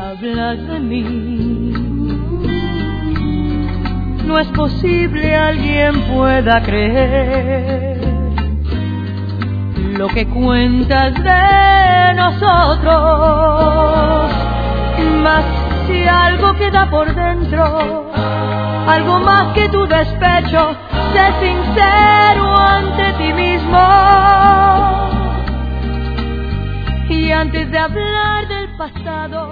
hablas de mí. No es posible alguien pueda creer lo que cuentas de nosotros. Mas si algo queda por dentro, algo más que tu despecho, sé sincero ante ti mismo. Y antes de hablar del pasado,